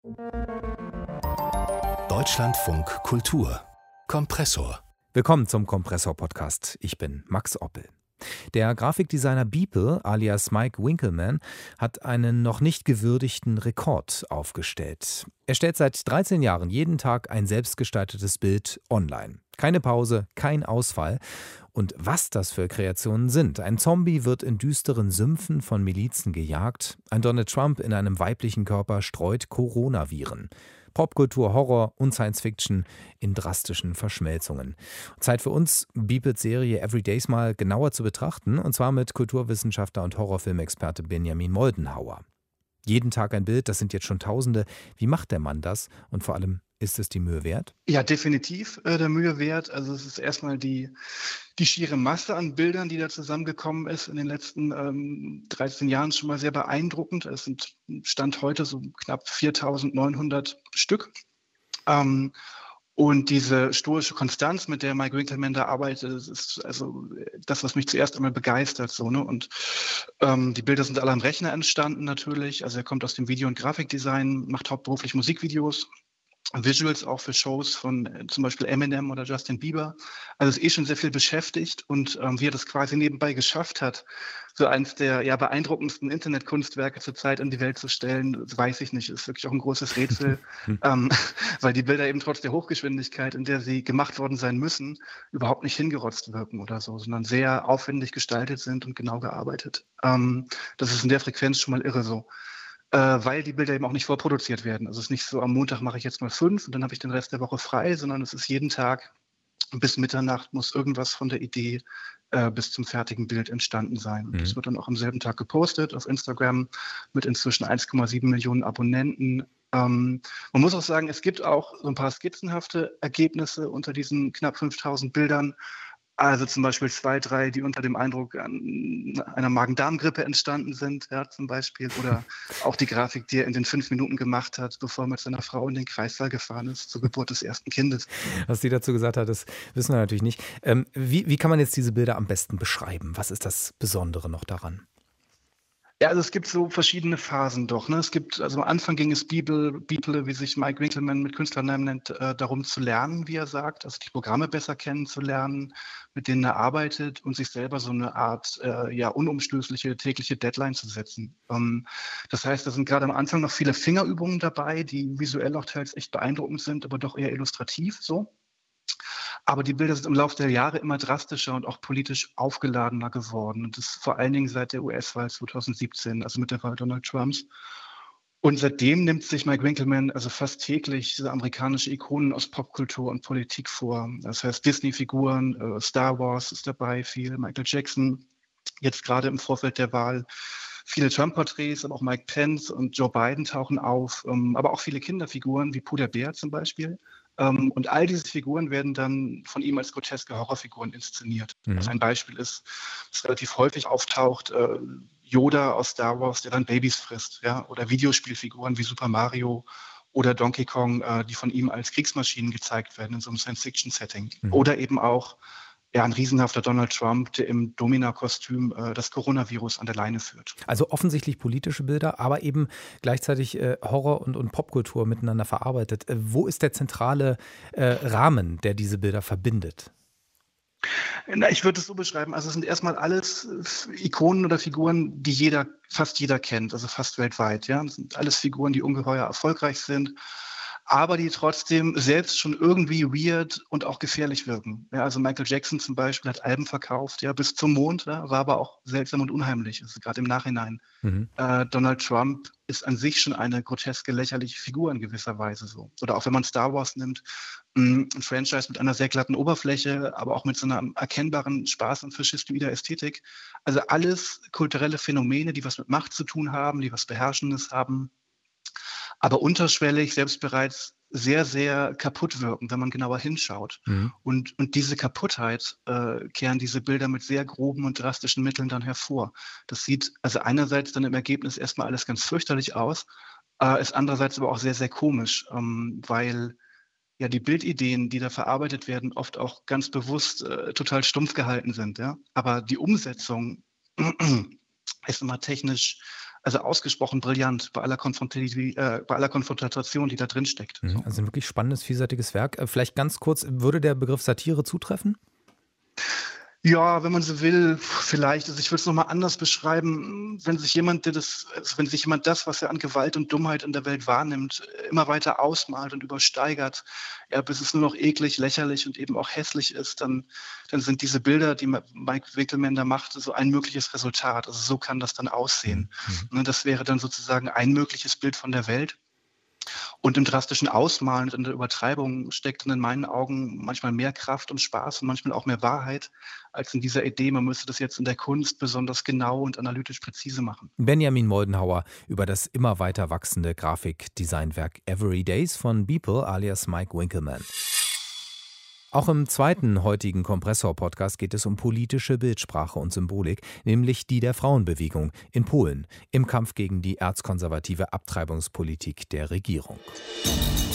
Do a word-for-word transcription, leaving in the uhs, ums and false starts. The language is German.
Deutschlandfunk Kultur Kompressor. Willkommen zum Kompressor-Podcast. Ich bin Max Oppel. Der Grafikdesigner Beeple alias Mike Winkelmann hat einen noch nicht gewürdigten Rekord aufgestellt. Er stellt seit dreizehn Jahren jeden Tag ein selbstgestaltetes Bild online. Keine Pause, kein Ausfall. Und was das für Kreationen sind. Ein Zombie wird in düsteren Sümpfen von Milizen gejagt. Ein Donald Trump in einem weiblichen Körper streut Coronaviren. Popkultur, Horror und Science-Fiction in drastischen Verschmelzungen. Zeit für uns, Beeples Serie Everydays mal genauer zu betrachten, und zwar mit Kulturwissenschaftler und Horrorfilmexperte Benjamin Moldenhauer. Jeden Tag ein Bild, das sind jetzt schon Tausende. Wie macht der Mann das? Und vor allem, ist es die Mühe wert? Ja, definitiv äh, der Mühe wert. Also es ist erstmal die, die schiere Masse an Bildern, die da zusammengekommen ist in den letzten ähm, dreizehn Jahren, schon mal sehr beeindruckend. Es sind Stand heute so knapp viertausendneunhundert Stück. Ähm, und diese stoische Konstanz, mit der Mike Winkelmann da arbeitet, das ist also das, was mich zuerst einmal begeistert. So, ne? Und ähm, die Bilder sind alle am Rechner entstanden natürlich. Also er kommt aus dem Video- und Grafikdesign, macht hauptberuflich Musikvideos. Visuals auch für Shows von äh, zum Beispiel Eminem oder Justin Bieber. Also ist eh schon sehr viel beschäftigt, und ähm, wie er das quasi nebenbei geschafft hat, so eins der ja beeindruckendsten Internetkunstwerke zurzeit in die Welt zu stellen, das weiß ich nicht. Ist wirklich auch ein großes Rätsel, ähm, weil die Bilder eben trotz der Hochgeschwindigkeit, in der sie gemacht worden sein müssen, überhaupt nicht hingerotzt wirken oder so, sondern sehr aufwendig gestaltet sind und genau gearbeitet. Ähm, das ist in der Frequenz schon mal irre so. Äh, weil die Bilder eben auch nicht vorproduziert werden. Also es ist nicht so, am Montag mache ich jetzt mal fünf und dann habe ich den Rest der Woche frei, sondern es ist jeden Tag bis Mitternacht muss irgendwas von der Idee äh, bis zum fertigen Bild entstanden sein. Und mhm. das wird dann auch am selben Tag gepostet auf Instagram mit inzwischen eins Komma sieben Millionen Abonnenten. Ähm, man muss auch sagen, es gibt auch so ein paar skizzenhafte Ergebnisse unter diesen knapp fünftausend Bildern. Also zum Beispiel zwei, drei, die unter dem Eindruck an einer Magen-Darm-Grippe entstanden sind, ja, zum Beispiel. Oder auch die Grafik, die er in den fünf Minuten gemacht hat, bevor er mit seiner Frau in den Kreissaal gefahren ist, zur Geburt des ersten Kindes. Was sie dazu gesagt hat, das wissen wir natürlich nicht. Ähm, wie, wie kann man jetzt diese Bilder am besten beschreiben? Was ist das Besondere noch daran? Ja, also es gibt so verschiedene Phasen doch. Ne? Es gibt, also am Anfang ging es Beeple, Beeple, wie sich Mike Winkelmann mit Künstlernamen nennt, äh, darum zu lernen, wie er sagt, also die Programme besser kennenzulernen, mit denen er arbeitet, und sich selber so eine Art äh, ja unumstößliche tägliche Deadline zu setzen. Ähm, das heißt, da sind gerade am Anfang noch viele Fingerübungen dabei, die visuell auch teils echt beeindruckend sind, aber doch eher illustrativ so. Aber die Bilder sind im Laufe der Jahre immer drastischer und auch politisch aufgeladener geworden. Und das vor allen Dingen seit der U S-Wahl zwanzig siebzehn, also mit der Wahl Donald Trumps. Und seitdem nimmt sich Mike Winkelmann also fast täglich diese amerikanische Ikonen aus Popkultur und Politik vor. Das heißt Disney-Figuren, äh, Star Wars ist dabei, viel Michael Jackson, jetzt gerade im Vorfeld der Wahl. Viele Trump-Porträts, aber auch Mike Pence und Joe Biden tauchen auf, ähm, aber auch viele Kinderfiguren wie Puder Bär zum Beispiel. Um, und all diese Figuren werden dann von ihm als groteske Horrorfiguren inszeniert. Mhm. Also ein Beispiel ist, das relativ häufig auftaucht, äh, Yoda aus Star Wars, der dann Babys frisst, ja, oder Videospielfiguren wie Super Mario oder Donkey Kong, äh, die von ihm als Kriegsmaschinen gezeigt werden in so einem Science-Fiction-Setting. Mhm. Oder eben auch ja, ein riesenhafter Donald Trump, der im Domina-Kostüm äh, das Coronavirus an der Leine führt. Also offensichtlich politische Bilder, aber eben gleichzeitig äh, Horror und, und Popkultur miteinander verarbeitet. Äh, wo ist der zentrale äh, Rahmen, der diese Bilder verbindet? Na, ich würde es so beschreiben, also es sind erstmal alles Ikonen oder Figuren, die jeder, fast jeder kennt, also fast weltweit. Ja, das sind alles Figuren, die ungeheuer erfolgreich sind, aber die trotzdem selbst schon irgendwie weird und auch gefährlich wirken. Ja, also Michael Jackson zum Beispiel hat Alben verkauft, ja, bis zum Mond, ja, war aber auch seltsam und unheimlich, also gerade im Nachhinein. Mhm. Äh, Donald Trump ist an sich schon eine groteske, lächerliche Figur in gewisser Weise so. Oder auch wenn man Star Wars nimmt, ein Franchise mit einer sehr glatten Oberfläche, aber auch mit so einer erkennbaren Spaß- und faschistoider Ästhetik. Also alles kulturelle Phänomene, die was mit Macht zu tun haben, die was Beherrschendes haben, aber unterschwellig selbst bereits sehr, sehr kaputt wirken, wenn man genauer hinschaut. Mhm. Und, und diese Kaputtheit äh, kehren diese Bilder mit sehr groben und drastischen Mitteln dann hervor. Das sieht also einerseits dann im Ergebnis erstmal alles ganz fürchterlich aus, äh, ist andererseits aber auch sehr, sehr komisch, ähm, weil ja die Bildideen, die da verarbeitet werden, oft auch ganz bewusst äh, total stumpf gehalten sind. Ja? Aber die Umsetzung ist immer technisch Also ausgesprochen brillant bei aller, Konfrontativ- äh, bei aller Konfrontation, die da drin steckt. Mhm, also ein wirklich spannendes, vielseitiges Werk. Äh, Vielleicht ganz kurz, würde der Begriff Satire zutreffen? Ja, wenn man so will, vielleicht. Also ich würde es nochmal anders beschreiben. Wenn sich jemand, der das, also wenn sich jemand das, was er an Gewalt und Dummheit in der Welt wahrnimmt, immer weiter ausmalt und übersteigert, ja, bis es nur noch eklig, lächerlich und eben auch hässlich ist, dann, dann sind diese Bilder, die Mike Winkelmann da macht, so ein mögliches Resultat. Also so kann das dann aussehen. Mhm. Ne, das wäre dann sozusagen ein mögliches Bild von der Welt. Und im drastischen Ausmalen und in der Übertreibung steckt in meinen Augen manchmal mehr Kraft und Spaß und manchmal auch mehr Wahrheit als in dieser Idee, man müsste das jetzt in der Kunst besonders genau und analytisch präzise machen. Benjamin Moldenhauer über das immer weiter wachsende Grafikdesignwerk Every Days von Beeple alias Mike Winkelmann. Auch im zweiten heutigen Kompressor-Podcast geht es um politische Bildsprache und Symbolik, nämlich die der Frauenbewegung in Polen im Kampf gegen die erzkonservative Abtreibungspolitik der Regierung.